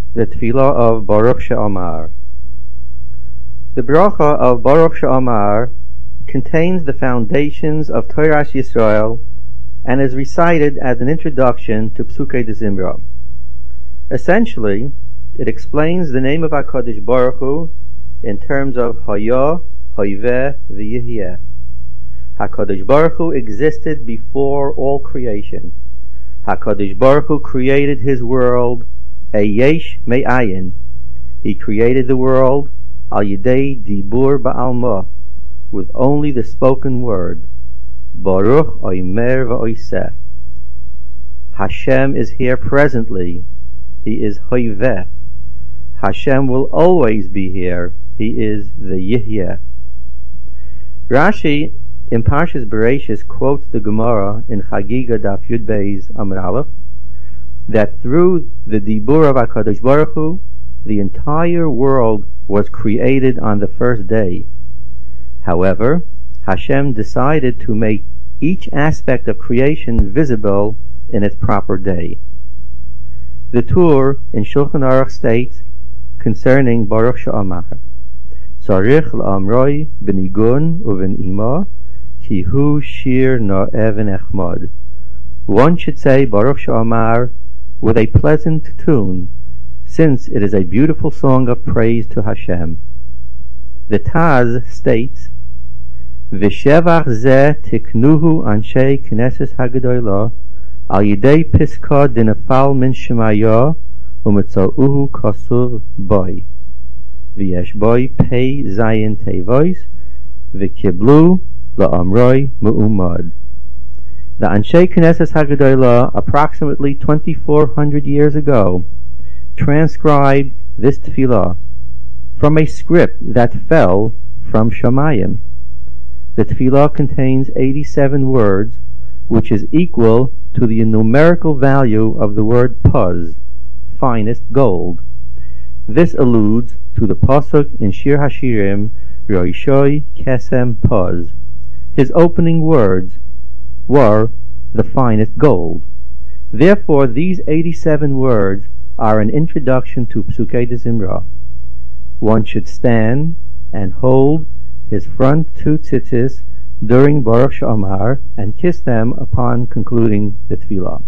the Tefillah of Baruch She'amar. The bracha of Baruch She'amar contains the foundations of Toras Yisrael and is recited as an introduction to Psukei de Zimra. Essentially, it explains the name of HaKadosh Baruch Hu in terms of Haya, Hoiveh, V'Yihyeh. HaKadosh Baruch Hu existed before all creation. HaKadosh Baruch Hu created His world, a Yesh Me'ayin. He created the world, Al Yidei Dibur Ba'alma, with only the spoken word, Baruch Oimer V'Oiseh. Hashem is here presently. He is Hoiveh. Hashem will always be here. He is the Yihyeh. Rashi in Parshas Bereishis quotes the Gemara in Chagiga Daf Yud Beis Amud Aleph that through the Dibur of HaKadosh Baruch Hu, the entire world was created on the first day. However, Hashem decided to make each aspect of creation visible in its proper day. The Tur in Shulchan Aruch states concerning Baruch She'amar, Tzarich l'amroi b'nigun u'v'n'ima ki hu shir no'eh v'nechmad. One should say Baruch She'amar with a pleasant tune, since it is a beautiful song of praise to Hashem. The Taz states, V'shevach zeh tiknuhu anshe knesses hagadolah al yidei piska dinafal min shemaya u'metzauhu kasuv boy v'yesh boy pei zayin tevois v'kiblu la'amroi mu'umad. The Anshe Knesses Hagadolah, approximately 2,400 years ago, transcribed this tefillah from a script that fell from Shamayim. The tefillah contains 87 words, which is equal to the numerical value of the word puz, finest gold. This alludes to the pasuk in Shir Hashirim, Roishoi Kesem Puz. His opening words were the finest gold. Therefore, these 87 words are an introduction to Psukei de Zimra. One should stand and hold his front two tzitzis during Baruch She'amar and kiss them upon concluding the tefillah.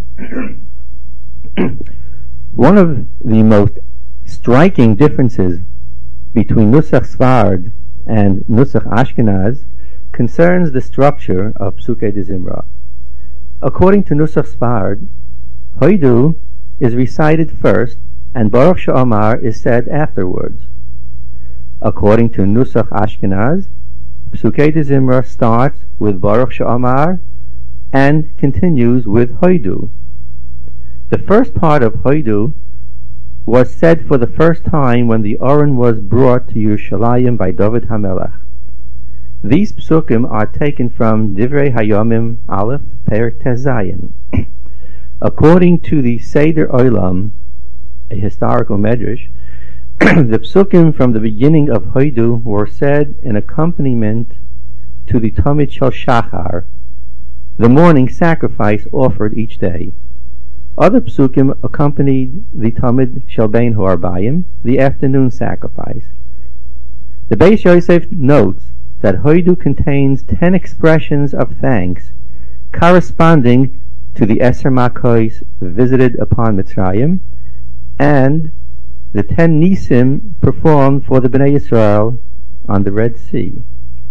One of the most striking differences between Nusach Sfard and Nusach Ashkenaz concerns the structure of Psukei de Zimra. According to Nusach Sfard, Hoidu is recited first and Baruch She'amar is said afterwards. According to Nusach Ashkenaz, Psukei de Zimra starts with Baruch She'amar and continues with Hoidu. The first part of Hoidu was said for the first time when the Aron was brought to Yerushalayim by David HaMelech. These psukim are taken from Divrei Hayomim Aleph Perek Tes Zayin. According to the Seder Olam, a historical medrash, the psukim from the beginning of Hoidu were said in accompaniment to the Tamid Shel Shachar, the morning sacrifice offered each day. Other psukim accompanied the Tamid Shel Bein Ho'arbayim, the afternoon sacrifice. The Beis Yosef notes that Hoidu contains 10 expressions of thanks corresponding to the Eser Makos visited upon Mitzrayim and the 10 Nisim performed for the Bnei Yisrael on the Red Sea.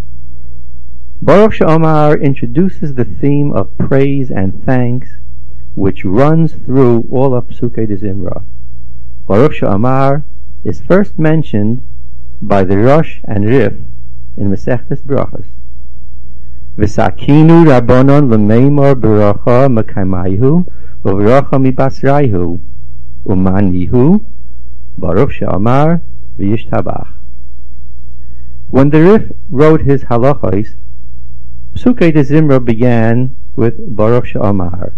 Baruch She'amar introduces the theme of praise and thanks which runs through all of Psukei de Zimra. Baruch She'amar is first mentioned by the Rosh and Rif in Masechtas Brachos. V'sakinu Rabbanon l'meimor b'racha mekaymayihu u'v'racha mibasraihu u'manihu Baruch She'amar v'yishtabach. When the Rif wrote his halachos, Psukei de Zimra began with Baruch She'amar.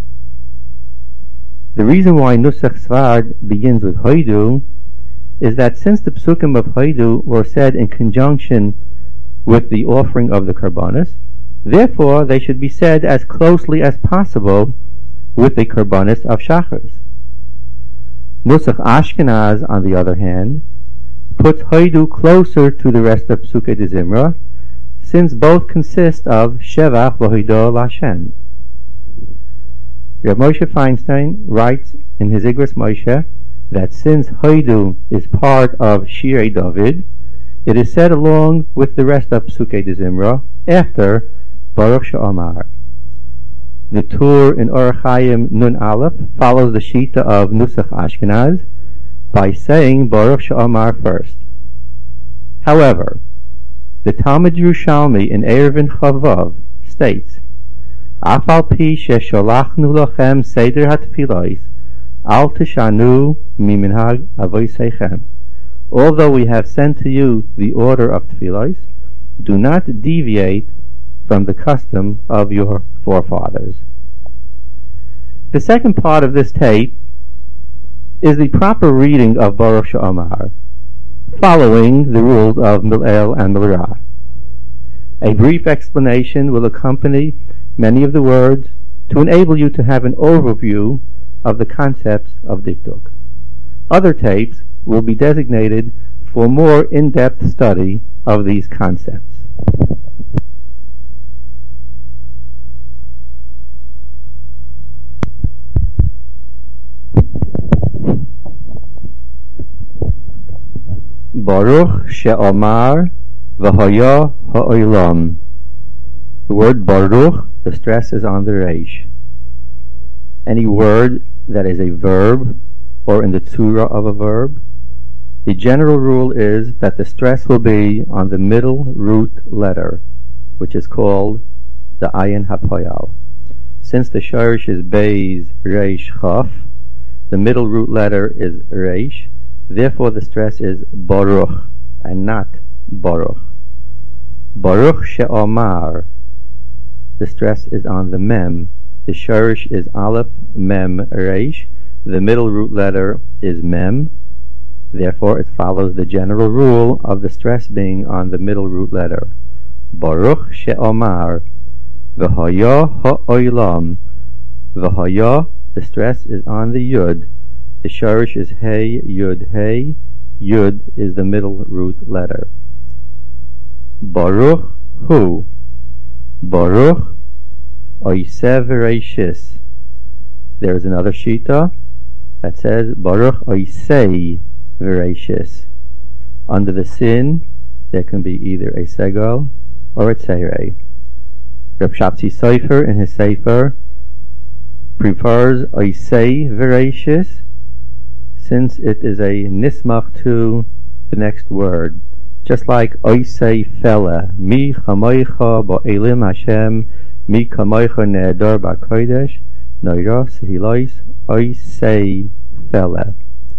The reason why Nusach Sfard begins with Hoidu is that since the psukim of Hoidu were said in conjunction with the offering of the Karbanos, therefore they should be said as closely as possible with the Karbanos of Shachars. Nusach Ashkenaz, on the other hand, puts Hoidu closer to the rest of Psukei de Zimra, since both consist of Shevach v'Hoido l'Hashem. Reb Moshe Feinstein writes in his Igros Moshe that since Hoidu is part of Shirei David, it is said along with the rest of Psukei de Zimra after Baruch She'amar. The Tur in Orach Chaim Nun Aleph follows the Shita of Nusach Ashkenaz by saying Baruch She'amar first. However, the Talmud Yerushalmi in Eruvin Chavav states, Af al pi shesholachnu lochem seder hatfilos, al tishanu miminhag avoseichem. Although we have sent to you the order of tfilos, do not deviate from the custom of your forefathers. The second part of this tape is the proper reading of Baruch She'amar, following the rules of Mil'el and Mil'ra. A brief explanation will accompany many of the words to enable you to have an overview of the concepts of Dikduk. Other tapes will be designated for more in-depth study of these concepts. Baruch She'amar v'haya ha'olam. The word Baruch, the stress is on the reish. Any word that is a verb or in the tzura of a verb, the general rule is that the stress will be on the middle root letter, which is called the ayin hapoyal. Since the shorish is beis reish chaf, the middle root letter is reish. Therefore, the stress is Baruch and not Baruch. Baruch She'amar. The stress is on the mem. The shorish is aleph mem reish. The middle root letter is mem. Therefore, it follows the general rule of the stress being on the middle root letter. Baruch She'amar. V'haya ha'olam. V'haya. The stress is on the yud. The shorish is hey, yud, hey. Yud is the middle root letter. Baruch hu. Baruch oiseh v'reishis. There is another shita that says Baruch oisei v'reishis. Under the sin, there can be either a segal or a tzeirei. Reb Shapsi Sefer in his Sefer prefers oisei v'reishis, since it is a nismach to the next word, just like oisei fela, mi chamoicha ba'elim Hashem, mi kamoicha ne'edar ba'kodesh, noiros hilois oisei fela.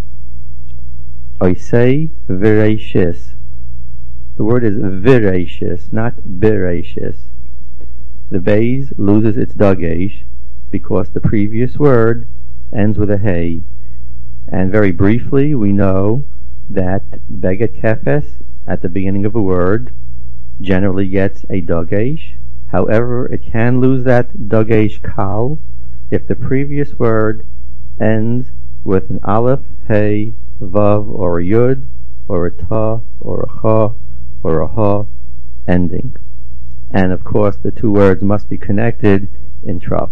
Oisei v'reishis. The word is v'reishis, not b'reishis. The beis loses its dagesh because the previous word ends with a hey. And very briefly, we know that beget kefes at the beginning of a word generally gets a dagesh. However, it can lose that dagesh kal if the previous word ends with an aleph, hey, vav, or a yud, or a ta, or a cha, or a ha ending. And of course, the two words must be connected in trop.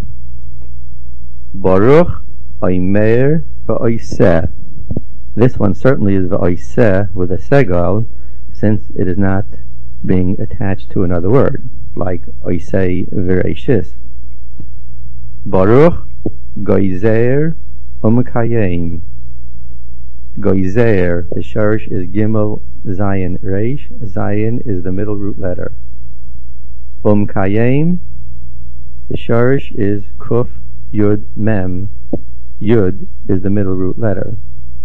Baruch Oimer v'oiseh. This one certainly is v'oiseh with a segal, since it is not being attached to another word, like oisei v'reishis. Baruch goizer umkayim. Goizer, the shorish is gimel zayin reish. Zayin is the middle root letter. Umkayim, the shorish is kuf yud mem. Yud is the middle root letter.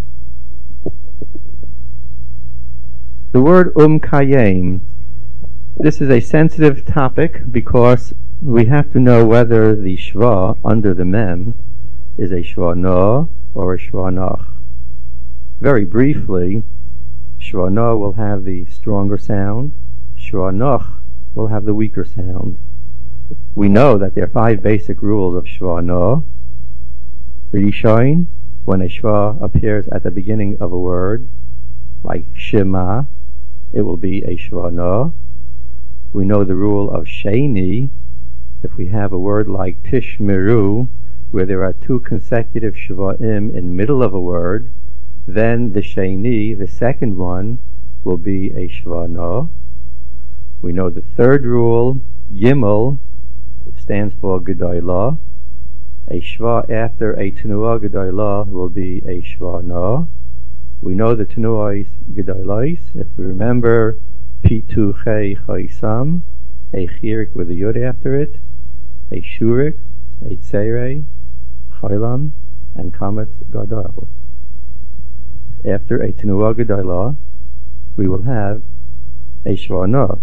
The word kayem. This is a sensitive topic because we have to know whether the shva under the mem is a shva no or a shva nach. Very briefly, shva no will have the stronger sound. Shva nach will have the weaker sound. We know that there are 5 basic rules of shva no. Rishon, When a shva appears at the beginning of a word, like Shema, it will be a shva no. We know the rule of Sheni. If we have a word like Tishmeru, where there are two consecutive shva'im in the middle of a word, then the Sheni, the second one, will be a shva no. We know the third rule, Gimel, stands for Gedolah. A shva after a tenuah Gedolah will be a shva no. We know the tenuahs Gedolos. If we remember, Pitu Chei Chaisam, a chirik with a yud after it, a shurik, a tzerei, chaylam, and kametz gadol. After a tenuah Gedolah, we will have a shva no.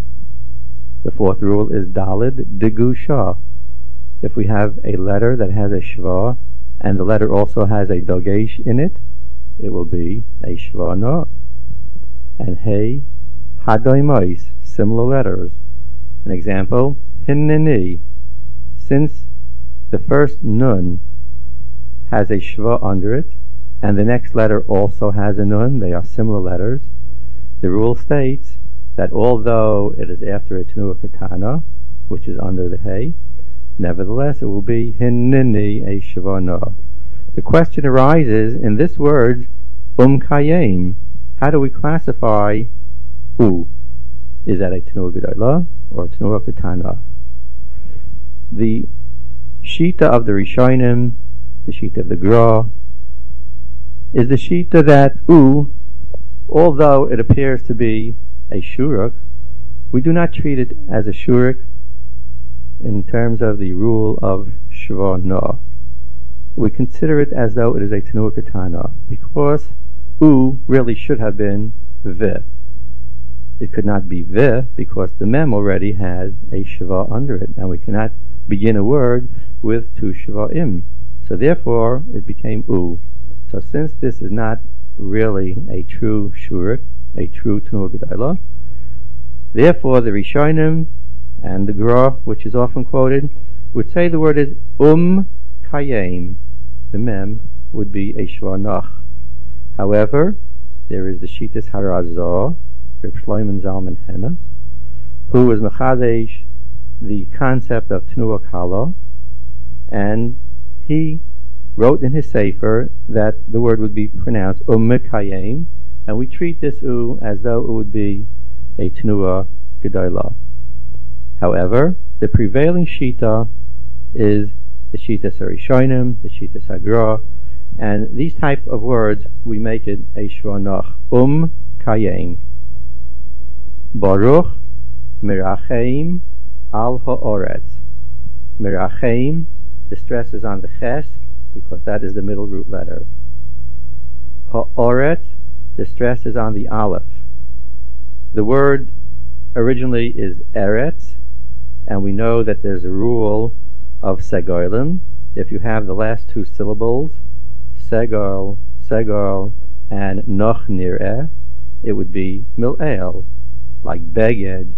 The fourth rule is Dalid Degusha. If we have a letter that has a shva, and the letter also has a dogesh in it, it will be a shva no. And hey, hadoimais, similar letters. An example, hinneni. Since the first nun has a shva under it, and the next letter also has a nun, they are similar letters, the rule states that although it is after a tenuah katana, which is under the hey, nevertheless it will be hinneni, a shva no. The question arises in this word, kayem. How do we classify u? Is that a tenuah gedolah or a tenuah katana? The shita of the Rishonim, the shita of the Gra, is the shita that u, although it appears to be a shuruk, we do not treat it as a shuruk in terms of the rule of shva no. We consider it as though it is a tenuah katana, because u really should have been v. It could not be v because the mem already has a shva under it, and we cannot begin a word with two shva'im. So therefore, it became u. So since this is not really a true shurik, a true tenuah gedolah, therefore the Rishonim and the Gra, which is often quoted, would say the word is kayem. The mem would be a shva noch. However, there is the Shitas Harazah, Reb Shlomo Zalman Henna, who was mechadesh the concept of tenuah kala, and he wrote in his sefer that the word would be pronounced kayem, and we treat this u as though it would be a tenuah gedolah. However, the prevailing shita is the Shitas Harishonim, the Shitas Hagra, and these type of words we make it a shva noch, kayem. Baruch miracheim al ha'oretz. Miracheim, the stress is on the ches, because that is the middle root letter. Ha'oretz, the stress is on the aleph. The word originally is eretz, and we know that there's a rule of segolim. If you have the last two syllables, segol, and noch nireh, it would be mil'el, like beged,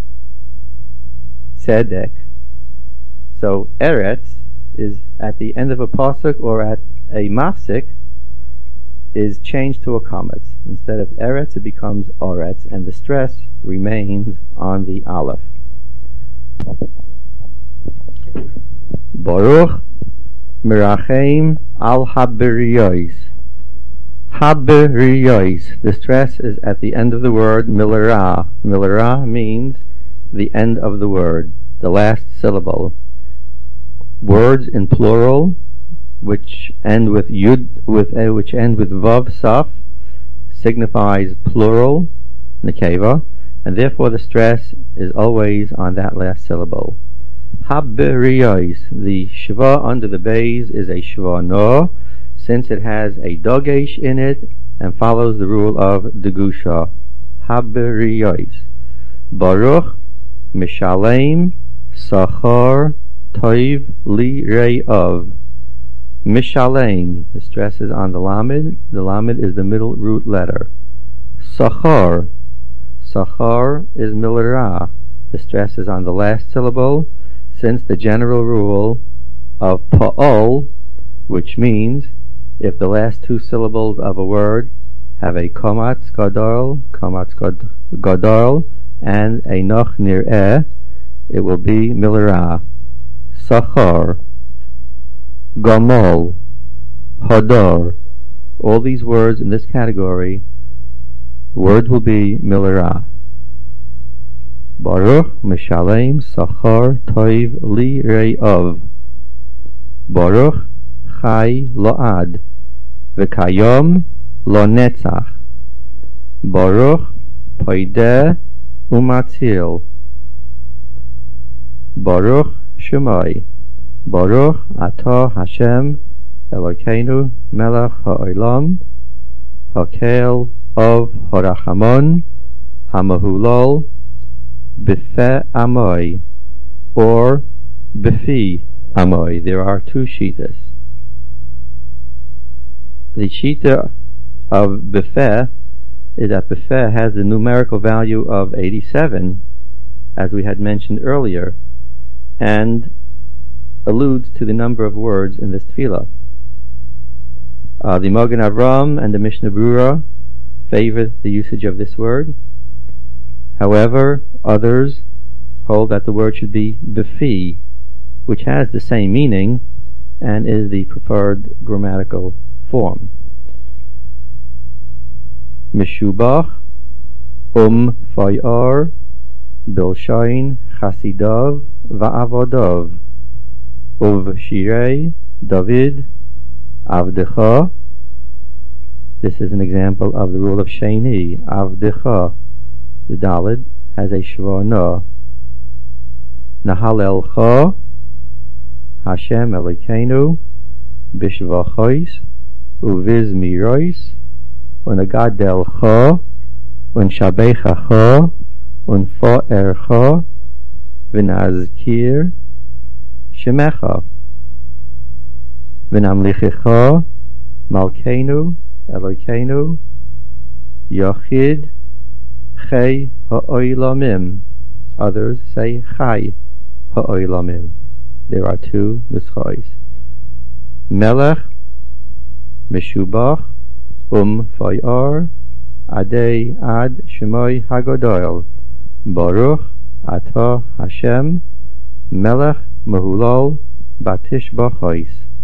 tzedek. So eretz is at the end of a pasuk or at a mafsik is changed to a kametz. Instead of eretz, it becomes oretz, and the stress remains on the aleph. Baruch mirachem al haberiyos. Haberiyos. The stress is at the end of the word milara. Milara means the end of the word, the last syllable. Words in plural, which end with yud, which end with vav saf, signifies plural, nekeva, and therefore the stress is always on that last syllable. Haberiyos, the shva under the bays is a shva no, since it has a dogesh in it and follows the rule of degusha. Haberiyos. Baruch mishalem sachar toiv li re'av. Mishalem, the stress is on the lamed. The lamed is the middle root letter. Sachar. Sachar is milara. The stress is on the last syllable, since the general rule of pa'ol, which means if the last two syllables of a word have a komatz gadol, and a noch nir'eh, it will be milera. Sachar, gamol, hadar. All these words in this category, words will be milera. Baruch mishalem sachar toiv li re'ov. Baruch chai lo'ad, v'kayom lo netzach. Baruch poideh umatzil. Baruch Shemai. Baruch atah Hashem Elokeinu melech ha'olam, hakel of harachamon, hamahulol, b'feh amoy, or b'fi amoy. There are two shitas. The shita of b'feh is that b'feh has the numerical value of 87, as we had mentioned earlier, and alludes to the number of words in this tefillah. The Magen Avram and the Mishnah Brura favor the usage of this word. However, others hold that the word should be b'fi, which has the same meaning and is the preferred grammatical form. Meshubach fayar bilshain chasidav va'avadav uv shirei David avdecha. This is an example of the rule of Sheni. Avdecha, the Daled, has a shvana. Nahalelcha Hashem Elokeinu bishvachois uviz mirois unagadelcha unshabechacha unfa'ercha v'nazkir shemecha v'namlichecha malkeinu Elokeinu Yachid Chai Ha'olamim. Others say Chai Ha'olamim. There are two nuschos. Melech Meshubach Fayar Adei Ad Shemoi Hagadol Baruch Atah Hashem Melech Mahulal Batish Bachois.